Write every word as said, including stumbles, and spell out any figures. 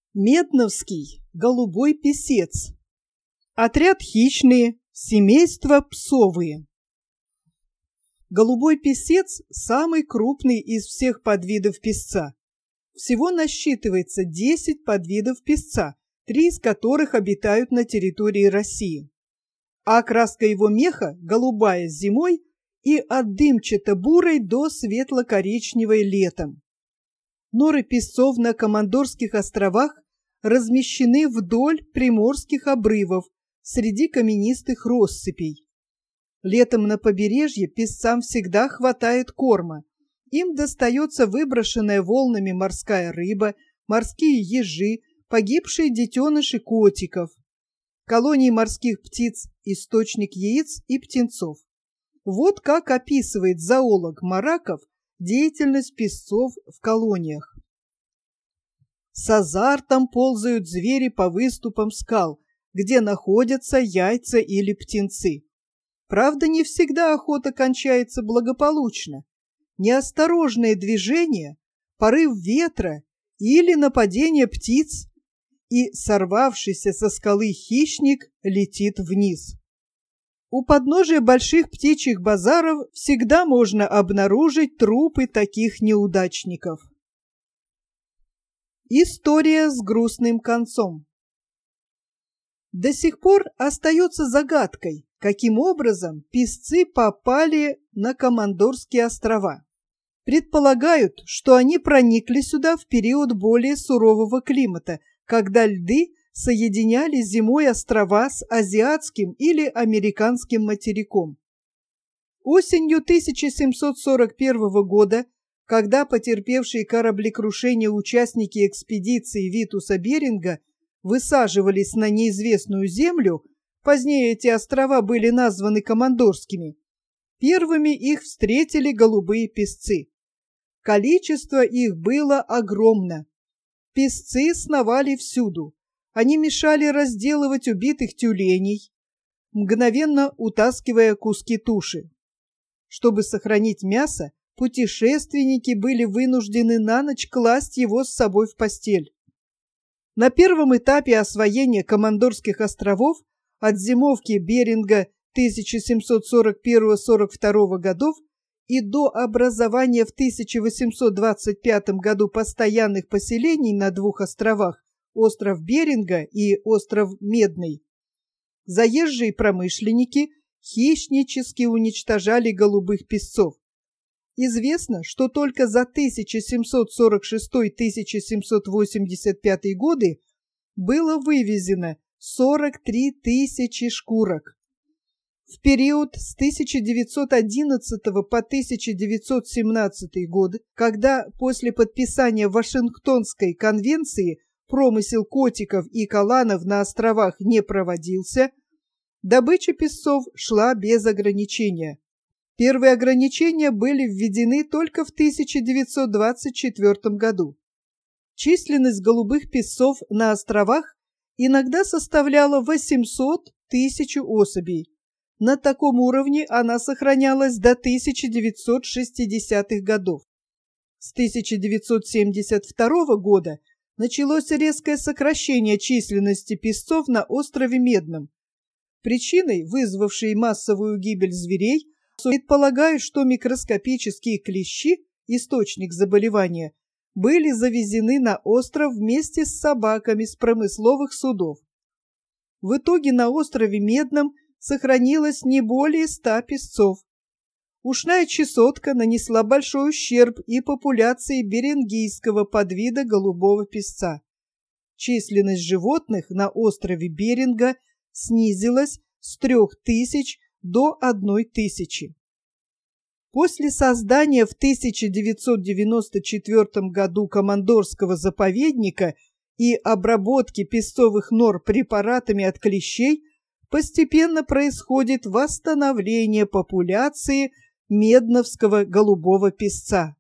Медновский голубой песец. Отряд хищные, семейство псовые. Голубой песец самый крупный из всех подвидов песца. Всего насчитывается десять подвидов песца, три из которых обитают на территории России. А окраска его меха голубая зимой и от дымчато-бурой до светло-коричневой летом. Норы песцов на Командорских островах размещены вдоль приморских обрывов среди каменистых россыпей. Летом на побережье песцам всегда хватает корма. Им достается выброшенная волнами морская рыба, морские ежи, погибшие детеныши котиков. Колонии морских птиц – источник яиц и птенцов. Вот как описывает зоолог Мараков деятельность песцов в колониях. С азартом ползают звери по выступам скал, где находятся яйца или птенцы. Правда, не всегда охота кончается благополучно. Неосторожные движения, порыв ветра или нападение птиц, и сорвавшийся со скалы хищник летит вниз. У подножия больших птичьих базаров всегда можно обнаружить трупы таких неудачников. История с грустным концом. До сих пор остается загадкой, каким образом песцы попали на Командорские острова. Предполагают, что они проникли сюда в период более сурового климата, когда льды соединяли зимой острова с азиатским или американским материком. Осенью тысяча семьсот сорок первого года, когда потерпевшие кораблекрушение участники экспедиции Витуса Беринга высаживались на неизвестную землю, позднее эти острова были названы Командорскими, первыми их встретили голубые песцы. Количество их было огромно. Песцы сновали всюду. Они мешали разделывать убитых тюленей, мгновенно утаскивая куски туши. Чтобы сохранить мясо, путешественники были вынуждены на ночь класть его с собой в постель. На первом этапе освоения Командорских островов от зимовки Беринга тысяча семьсот сорок первого — сорок второго годов и до образования в тысяча восемьсот двадцать пятом году постоянных поселений на двух островах, остров Беринга и остров Медный, заезжие промышленники хищнически уничтожали голубых песцов. Известно, что только за тысяча семьсот сорок шестой — тысяча семьсот восемьдесят пятый годы было вывезено сорок три тысячи шкурок. В период с тысяча девятьсот одиннадцатого по тысяча девятьсот семнадцатый год, когда после подписания Вашингтонской конвенции промысел котиков и каланов на островах не проводился, добыча песцов шла без ограничения. Первые ограничения были введены только в тысяча девятьсот двадцать четвёртом году. Численность голубых песцов на островах иногда составляла восемьсот тысяч особей. На таком уровне она сохранялась до тысяча девятьсот шестидесятых годов. С тысяча девятьсот семьдесят второго года началось резкое сокращение численности песцов на острове Медном. Причиной, вызвавшей массовую гибель зверей, предполагают, что микроскопические клещи, источник заболевания, были завезены на остров вместе с собаками с промысловых судов. В итоге на острове Медном сохранилось не более ста песцов. Ушная чесотка нанесла большой ущерб и популяции берингийского подвида голубого песца. Численность животных на острове Беринга снизилась с трех тысяч до одной тысячи. После создания в тысяча девятьсот девяносто четвёртом году Командорского заповедника и обработки песцовых нор препаратами от клещей постепенно происходит восстановление популяции медновского голубого песца.